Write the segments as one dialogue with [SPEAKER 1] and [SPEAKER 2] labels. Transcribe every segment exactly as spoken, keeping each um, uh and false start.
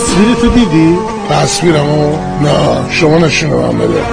[SPEAKER 1] تصویر تو دیدی؟ تصویرمو؟ نه شما نشونه من بده.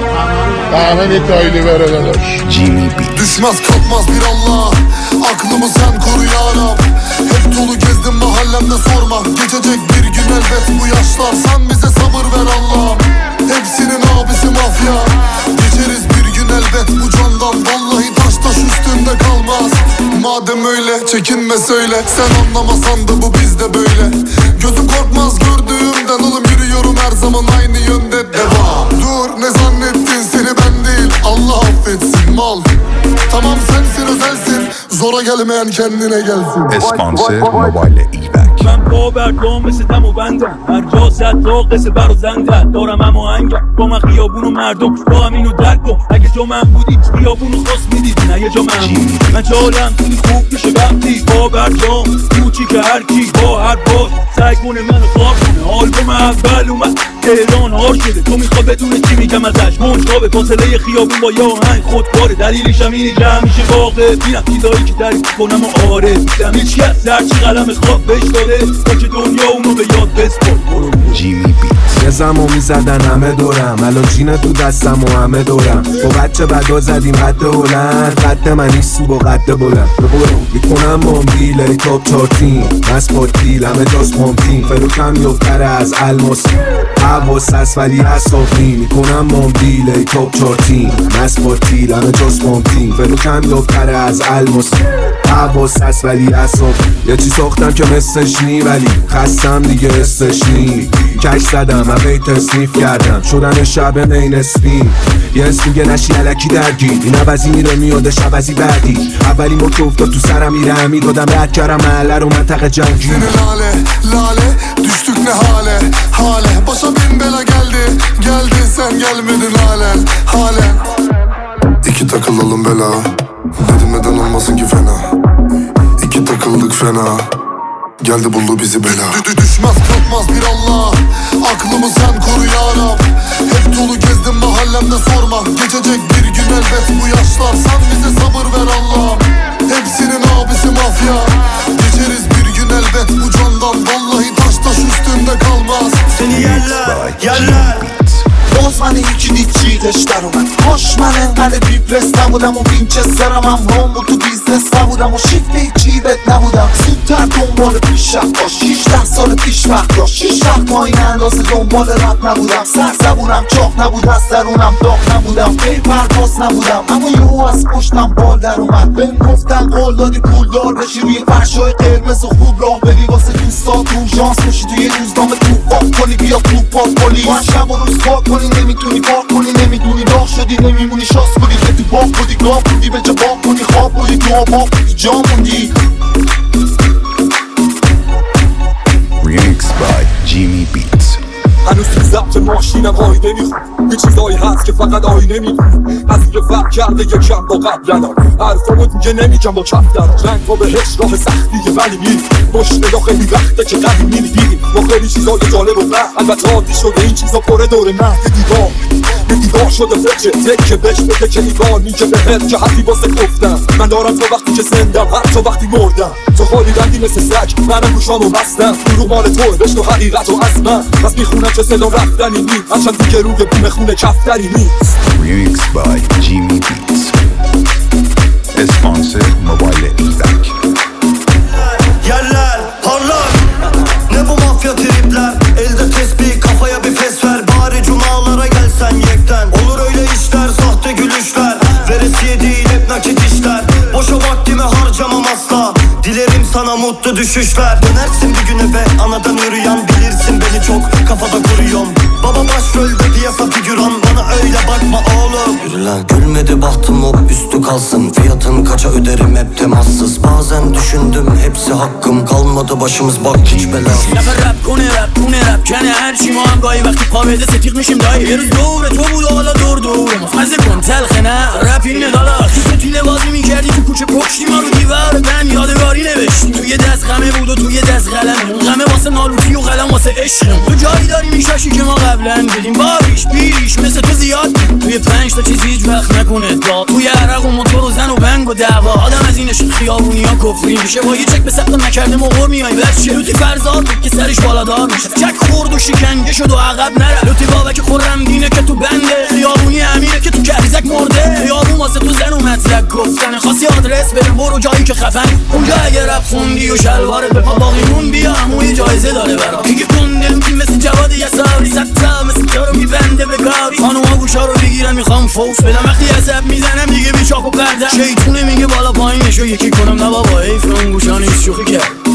[SPEAKER 1] Hemen detaylı ver arkadaş.
[SPEAKER 2] Jimmy Beats.
[SPEAKER 3] Düşmez kalkmaz bir Allah, aklımı sen koru yarab. Hep dolu gezdim mahallemde sorma. Geçecek bir gün elbet bu yaşlar. Sen bize sabır ver Allah'ım. Hepsinin abisi mafya. Geçeriz bir gün elbet bu candan. Vallahi taş taş üstünde kalmaz. Madem öyle çekinme söyle. Sen anlamasan da bu bizde böyle. Gözüm korkmaz gördüğümden oğlum, yürüyorum her zaman aynı yönde. Devam. Dur ne zannettin, seni ben değil Allah affetsin mal. Tamam sensin özelsin, zora gelmeyen kendine gelsin.
[SPEAKER 2] اسپانسر موبایل ایبک.
[SPEAKER 4] من پابرگام مثل دم و بندم، هر جا زد تا قصه بر و زنده دارم هم آهنگم با من خیابون و مردم با همینو درک کن. اگه جا من بودی خیابون رو خواست میدیدی، نه یه جا من من جالم خیلی خوب میشه وقتی پابرگام کوچی که هر کی با هر باز سعی کنه منو خواب کنه. آلبوم اول اومد تهران هار شده، تو میخوا بدون چی میگم ازش منشا به فاصله خیابون با یه آهنگ خودکاره. دلیلش هم اینه که همیشه واقع بینم چیزایی که تعریف کنم و آره دیدم هیچ کس هرچی قلم خواب بهش داره تا که دنیا اونو به یاد بسپار.
[SPEAKER 2] جیمی بیتس.
[SPEAKER 5] یه زمان میزدن همه دورم، الان جینه تو دستم و همه دورم. با بچه بدا زدیم قد هلند، قد من ایسو با قد بلند. میکنم مامبیل ای تاپ چارتین مسپاتیل همه جاز پامپین. فروکم یفتره از الماس حواس هست ولی اصافی. میکنم مامبیل ای تاپ چارتین مسپاتیل همه جاز پامپین. فروکم یفتره از الماس حواس هست ولی اصافی. یه چی ساختم که مثلش نی ولی خستم دیگه استش نی. کش زدم اوی تصنیف کردم شدن شب مین اسپین. یه اسم میگه نشی علکی درگیر، این عوضی میره میادش عوضی بعدی. اولی موت افتاد تو سرم میره همی دادم رد کردم محله رو منطقه جنگی.
[SPEAKER 3] Seni lale lale düştük ne hale hale. Başa bin bela geldi geldi sen gelmedin halen halen. İki takılalım bela, dedim neden olmasın ki fena. İki takıldık fena, geldi buldu bizi bela. Dü düşmez kalkmaz bir Allah, aklımı sen koru yarab. Hep dolu gezdim mahallemde sorma. Geçecek bir gün elbet bu yaşlar. Sen bize sabır ver Allah'ım. Hepsinin abisi mafya. Geçeriz bir gün elbet bu candan. Vallahi taş taş üstünde kalmaz.
[SPEAKER 6] Seni yerler yerler باز من یکی دید جیغش در اومد. کاش من انقدر بیپرس نبودم و وینچسترم هم هم بود تو بیزنس نبودم و شیفت هیچی بهت نبودم. زودتر دنبال پیشرفت داشت، شیشده سال پیش وقت داشت. شیش وقت تا این اندازه دنبال رد نبودم. سر زبونم چاق نبود از درونم داغ نبودم. پی پرواز نبودم اما یهو از پشتم بال در اومد. بهم گفتن قول دادی پولدار بشی روی فرشای قرمز و خوب راه بری واسه دوستات اورژانس بشی توی روزنامه توپ پاک کنی بیا توپ پاک پلیس. تو شب و روز پاک کنی نمیتونی پاک کنی نمیدونی داغ شدی نمیمونی شاس بودی که تو باغ بودی گاه بودی به جا باغ کنی خواب بودی تو آباق بودی جا موندی.
[SPEAKER 2] Remix by Jimmy Beats.
[SPEAKER 4] هنوز تو ضبط ماشینم آینه میخون، یه چیزایی هست که فقط آینه میدون. از اینکه فرق کرده یکم با قبلنم، حرفامو دیگه نمیگم با کف درم. رنگ با بهش راه سختیه ولی میری باش نگاه خیلی وقته که قدیم میدیدیم با خیلی چیزای جالب و نه البته عادی شده این چیزا پره دور نه. یه دیوار یه دیوار شده فکر تکه بهش بده که ایوار میگه بهت که حرفی واسه گفتم. من دارم تا وقتی که زندم حتی وقتی مردم. تو خالی بندی مثل سگ منم گوشامو بستم. دروغ مال توه بشنو حقیقت و از من پس میخونم چه صدا رفتنی نیست هرچند دیگه روی بوم خونه کفتری نیست.
[SPEAKER 2] Remix by Jimmy Beats. اسپانسر موبایل ایبک.
[SPEAKER 6] Yerler parlar ne bu mafya tripler. Elde tesbih kafaya bir fes ver. Bari cumalara gelsen yekten. Olur öyle işler sahte gülüşler. Veresiye değil hep nakit işler. Boşa vaktimi harcamam asla. Dilerim sana mutlu düşüşler. Dönersin bir gün eve anadan yürüyen. Bilirsin beni çok kafada kuruyorum. Baba başrolde piyasa figüran. Bana öyle bakma oğlum. Yürü lan gülmedi bahtım hop üstü kalsın. Fiyatın kaça öderim hep temassız. Bazen düşündüm hepsi hakkım. Kalmadı başımız bak hiç bela.
[SPEAKER 4] نفر رپ کنه رپ کنه رپ کنه هرچی ما هم گاهی وقتی
[SPEAKER 7] خوابیده ستیق میشیم دایی. یه روز دور تو بود و حالا دور دور ما مزه کن تلخه نه رپ این مدالا. تو توی بازی میکردی تو کوچه پشتی ما رو دیوار بند یادگاری نوشتیم. توی دست غمه بود و توی دست قلم، غمه واسه نالوتی و قلم واسه عشقم. تو جایی داری میشاشی که ما قبلا دیدیم باریش بیش مثل تو زیاد. توی پنج تا چیز هیچ وقت نکنه داد، توی عرق و موتور و زن و بنگ و دعوا. آدم از اینش خیابونی ها کفری میشه، با یه چک به سقف نکرده مغور میای بچه. لوتی فرزاد بود که سرش بالادار میشه، چک خورد و شکنجه شد و عقب نره. لوتی بابک خورم دینه که تو بنده، خیابونی امیره که تو کریزک مرده. خیابون واسه تو زن و مطلق گفتن، خواستی آدرس بده برو جایی که خفن. اونجا اگه رپ خوندی و شلوارت به پا باقیمون بیا، همون یه جایزه داره برا. میگه کنده لوتی مثل جواد یساری، ستا مثل تو رو میبنده به کاری. خانوما گوشا رو بگیرن میخوام فوش بدم، وقتی عصب میزنم دیگه بیچاک و پردم. شیطونه میگه بالا پایینشو یکی کنم، نه بابا حیف اون گوشا نیست شوخی کرد.